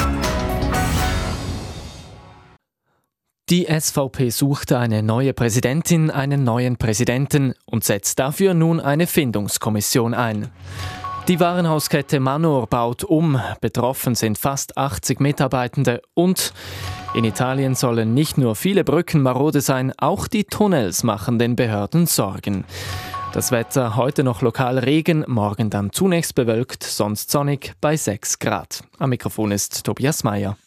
Die SVP suchte eine neue Präsidentin, einen neuen Präsidenten und setzt dafür nun eine Findungskommission ein. Die Warenhauskette Manor baut um. Betroffen sind fast 80 Mitarbeitende und in Italien sollen nicht nur viele Brücken marode sein, auch die Tunnels machen den Behörden Sorgen. Das Wetter: heute noch lokal Regen, morgen dann zunächst bewölkt, sonst sonnig bei 6 Grad. Am Mikrofon ist Tobias Meyer.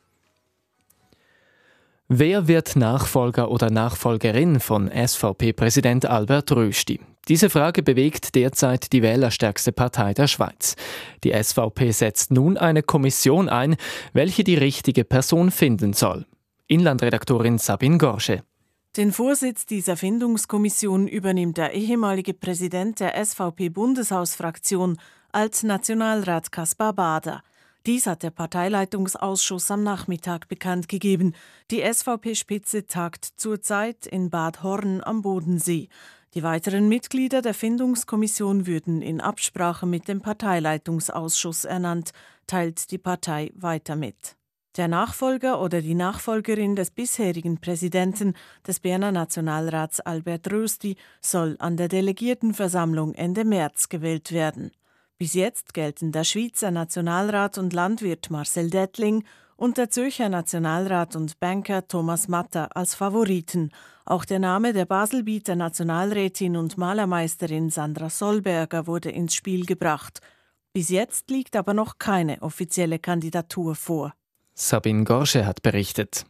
Wer wird Nachfolger oder Nachfolgerin von SVP-Präsident Albert Rösti? Diese Frage bewegt derzeit die wählerstärkste Partei der Schweiz. Die SVP setzt nun eine Kommission ein, welche die richtige Person finden soll. Inlandredaktorin Sabine Gorsche. Den Vorsitz dieser Findungskommission übernimmt der ehemalige Präsident der SVP-Bundeshausfraktion, Alt-Nationalrat Kaspar Bader. Dies hat der Parteileitungsausschuss am Nachmittag bekannt gegeben. Die SVP-Spitze tagt zurzeit in Bad Horn am Bodensee. Die weiteren Mitglieder der Findungskommission würden in Absprache mit dem Parteileitungsausschuss ernannt, teilt die Partei weiter mit. Der Nachfolger oder die Nachfolgerin des bisherigen Präsidenten des Berner Nationalrats Albert Rösti soll an der Delegiertenversammlung Ende März gewählt werden. Bis jetzt gelten der Schweizer Nationalrat und Landwirt Marcel Dettling und der Zürcher Nationalrat und Banker Thomas Matter als Favoriten. Auch der Name der Baselbieter Nationalrätin und Malermeisterin Sandra Solberger wurde ins Spiel gebracht. Bis jetzt liegt aber noch keine offizielle Kandidatur vor. Sabine Gorsche hat berichtet.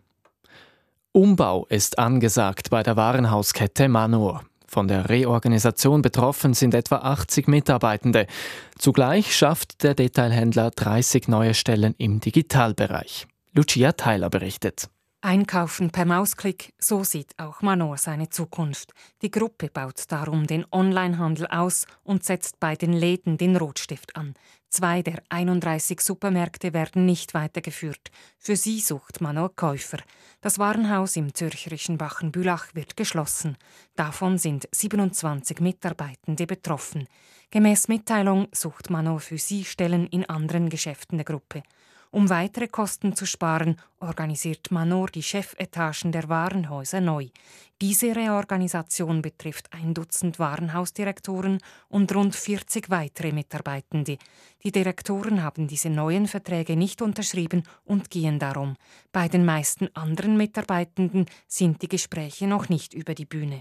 Umbau ist angesagt bei der Warenhauskette Manor. Von der Reorganisation betroffen sind etwa 80 Mitarbeitende. Zugleich schafft der Detailhändler 30 neue Stellen im Digitalbereich. Lucia Theiler berichtet. Einkaufen per Mausklick, so sieht auch Manor seine Zukunft. Die Gruppe baut darum den Onlinehandel aus und setzt bei den Läden den Rotstift an. 2 der 31 Supermärkte werden nicht weitergeführt. Für sie sucht Manor Käufer. Das Warenhaus im zürcherischen Wachenbülach wird geschlossen. Davon sind 27 Mitarbeitende betroffen. Gemäß Mitteilung sucht Manor für sie Stellen in anderen Geschäften der Gruppe. Um weitere Kosten zu sparen, organisiert Manor die Chefetagen der Warenhäuser neu. Diese Reorganisation betrifft 1 Dutzend Warenhausdirektoren und rund 40 weitere Mitarbeitende. Die Direktoren haben diese neuen Verträge nicht unterschrieben und gehen darum. Bei den meisten anderen Mitarbeitenden sind die Gespräche noch nicht über die Bühne.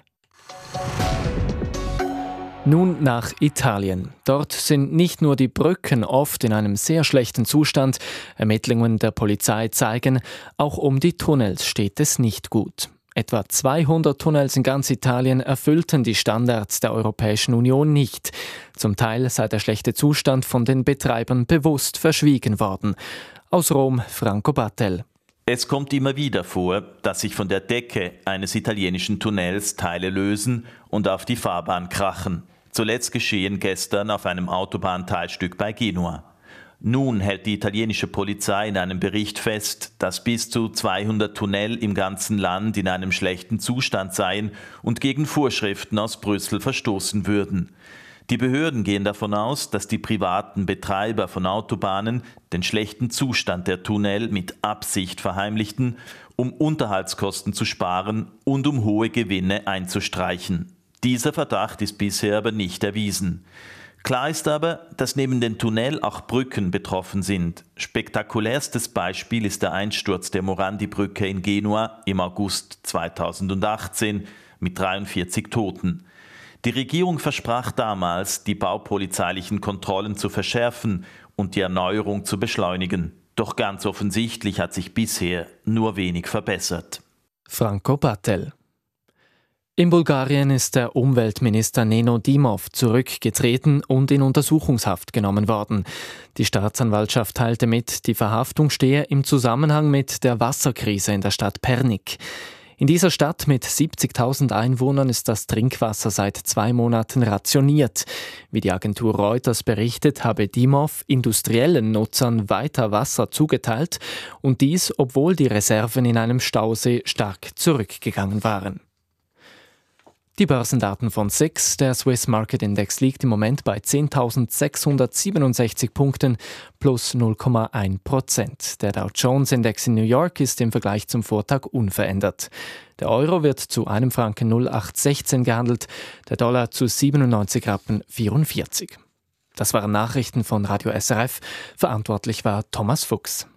Nun nach Italien. Dort sind nicht nur die Brücken oft in einem sehr schlechten Zustand. Ermittlungen der Polizei zeigen, auch um die Tunnels steht es nicht gut. Etwa 200 Tunnels in ganz Italien erfüllten die Standards der Europäischen Union nicht. Zum Teil sei der schlechte Zustand von den Betreibern bewusst verschwiegen worden. Aus Rom, Franco Battel. Es kommt immer wieder vor, dass sich von der Decke eines italienischen Tunnels Teile lösen und auf die Fahrbahn krachen. Zuletzt geschehen gestern auf einem Autobahnteilstück bei Genua. Nun hält die italienische Polizei in einem Bericht fest, dass bis zu 200 Tunnel im ganzen Land in einem schlechten Zustand seien und gegen Vorschriften aus Brüssel verstoßen würden. Die Behörden gehen davon aus, dass die privaten Betreiber von Autobahnen den schlechten Zustand der Tunnel mit Absicht verheimlichten, um Unterhaltskosten zu sparen und um hohe Gewinne einzustreichen. Dieser Verdacht ist bisher aber nicht erwiesen. Klar ist aber, dass neben den Tunnel auch Brücken betroffen sind. Spektakulärstes Beispiel ist der Einsturz der Morandi-Brücke in Genua im August 2018 mit 43 Toten. Die Regierung versprach damals, die baupolizeilichen Kontrollen zu verschärfen und die Erneuerung zu beschleunigen. Doch ganz offensichtlich hat sich bisher nur wenig verbessert. Franco Battel. In Bulgarien ist der Umweltminister Neno Dimov zurückgetreten und in Untersuchungshaft genommen worden. Die Staatsanwaltschaft teilte mit, die Verhaftung stehe im Zusammenhang mit der Wasserkrise in der Stadt Pernik. In dieser Stadt mit 70.000 Einwohnern ist das Trinkwasser seit 2 Monaten rationiert. Wie die Agentur Reuters berichtet, habe Dimov industriellen Nutzern weiter Wasser zugeteilt und dies, obwohl die Reserven in einem Stausee stark zurückgegangen waren. Die Börsendaten von SIX. Der Swiss Market Index liegt im Moment bei 10.667 Punkten plus 0,1%. Der Dow Jones Index in New York ist im Vergleich zum Vortag unverändert. Der Euro wird zu einem Franken 0,816 gehandelt, der Dollar zu 97,44 Rappen. Das waren Nachrichten von Radio SRF. Verantwortlich war Thomas Fuchs.